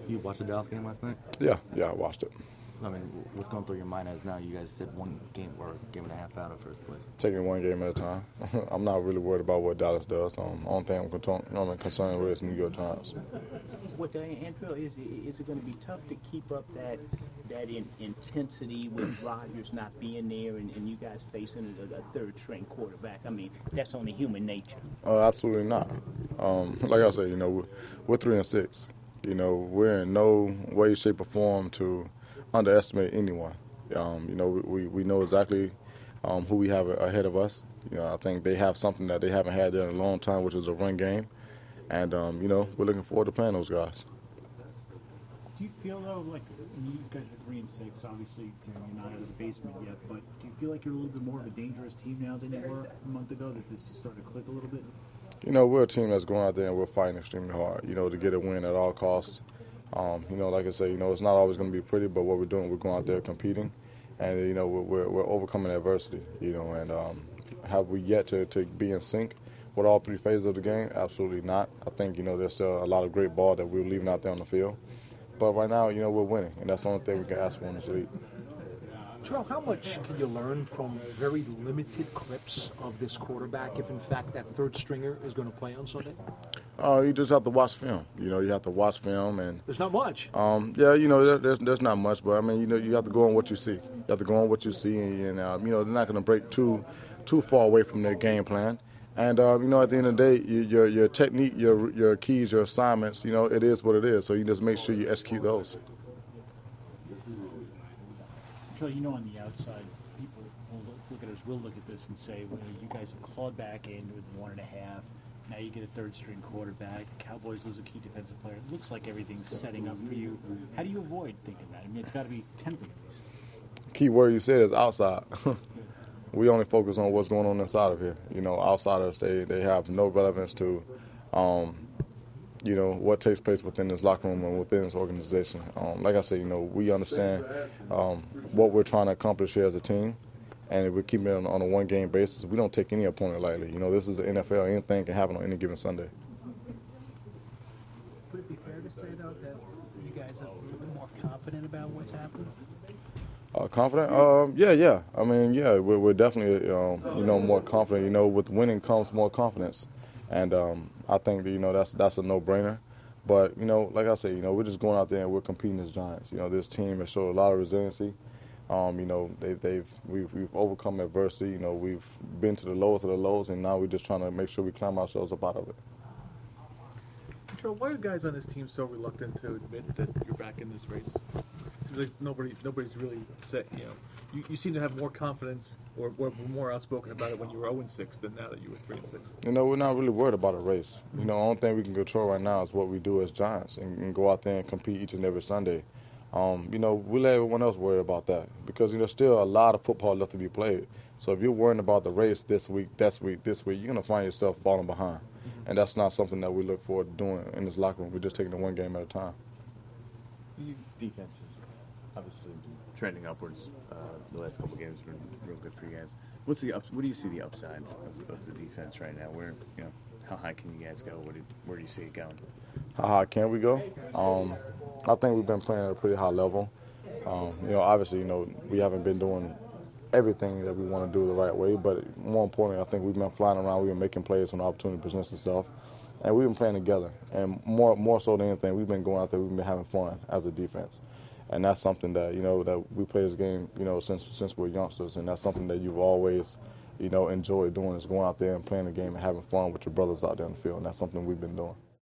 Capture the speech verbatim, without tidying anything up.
You watched the Dallas game last night? Yeah, yeah, I watched it. I mean, what's going through your mind as now you guys sit one game or game and a half out of first place? Taking it one game at a time. I'm not really worried about what Dallas does. Um, only thing I'm, con- I'm concerned with is New York Giants. What uh, Andrew, is is it going to be tough to keep up that that in, intensity with Rodgers not being there and, and you guys facing a, a third string quarterback? I mean, that's only human nature. Uh, absolutely not. Um, like I said, you know, we're, we're three and six. You know, we're in no way, shape, or form to underestimate anyone. Um, you know, we, we know exactly um, who we have ahead of us. You know, I think they have something that they haven't had there in a long time, which is a run game. And, um, you know, we're looking forward to playing those guys. Do you feel, though, like, I mean, you guys are three and six, obviously, you know, you're not out of the basement yet, but do you feel like you're a little bit more of a dangerous team now than you were a month ago, that this is starting to click a little bit? You know, we're a team that's going out there and we're fighting extremely hard, you know, to get a win at all costs. Um, you know, like I say, you know, it's not always going to be pretty, but what we're doing, we're going out there competing, and, you know, we're, we're, we're overcoming adversity, you know, and um, have we yet to, to be in sync with all three phases of the game? Absolutely not. I think, you know, there's still a lot of great ball that we're leaving out there on the field. But right now, you know, we're winning, and that's the only thing we can ask for in this league. Terrell, how much can you learn from very limited clips of this quarterback if, in fact, that third stringer is going to play on Sunday? Uh, you just have to watch film. You know, you have to watch film, and there's not much. Um, yeah, you know, there, there's there's not much, but I mean, you know, you have to go on what you see. You have to go on what you see, and, and uh, you know, they're not going to break too too far away from their game plan. And uh, you know, at the end of the day, you, your your technique, your your keys, your assignments, you know, it is what it is. So you just make sure you execute those. Joe, you know, on the outside, people will look, look at us, will look at this and say, well, you guys have clawed back in with one and a half. Now you get a third-string quarterback. Cowboys lose a key defensive player. It looks like everything's setting up for you. How do you avoid thinking that? I mean, it's got to be tempting at least. Key word you said is outside. We only focus on what's going on inside of here. You know, outsiders, they, they have no relevance to, um, you know, what takes place within this locker room and within this organization. Um, like I said, you know, we understand um, what we're trying to accomplish here as a team, and if we keep it on, on a one-game basis, we don't take any opponent lightly. You know, this is the N F L. Anything can happen on any given Sunday. Would it be fair to say, though, that you guys are a little bit more confident about what's happened? Uh, confident? Um, yeah, yeah. I mean, yeah, we're, we're definitely, um, you know, more confident. You know, with winning comes more confidence. And um, I think that, you know, that's that's a no-brainer. But, you know, like I said, you know, we're just going out there and we're competing as Giants. You know, this team has showed a lot of resiliency. Um, you know, they, they've we've, we've overcome adversity. You know, we've been to the lowest of the lows, and now we're just trying to make sure we climb ourselves up out of it. Joe, why are guys on this team so reluctant to admit that you're back in this race? Seems like nobody, nobody's really said. You know, you, you seem to have more confidence or were more outspoken about it when you were zero and six than now that you were three and six. You know, we're not really worried about a race. You know, the only thing we can control right now is what we do as Giants and, and go out there and compete each and every Sunday. Um, you know, we let everyone else worry about that because, you know, still a lot of football left to be played. So if you're worrying about the race this week, this week, this week, you're going to find yourself falling behind. Mm-hmm. And that's not something that we look forward to doing in this locker room. We're just taking it one game at a time. Your defense is obviously trending upwards. Uh, the last couple of games have been real good for you guys. What's the up, what do you see the upside of, of the defense right now? Where, you know, how high can you guys go? Where do, where do you see it going? How high can we go? Um, I think we've been playing at a pretty high level. Um, you know, obviously, you know, we haven't been doing everything that we want to do the right way, but more importantly, I think we've been flying around. We've been making plays when the opportunity presents itself, and we've been playing together. And more, more so than anything, we've been going out there. We've been having fun as a defense, and that's something that, you know, that we play this game, you know, since since we're youngsters, and that's something that you've always, you know, enjoyed doing is going out there and playing the game and having fun with your brothers out there on the field, and that's something we've been doing.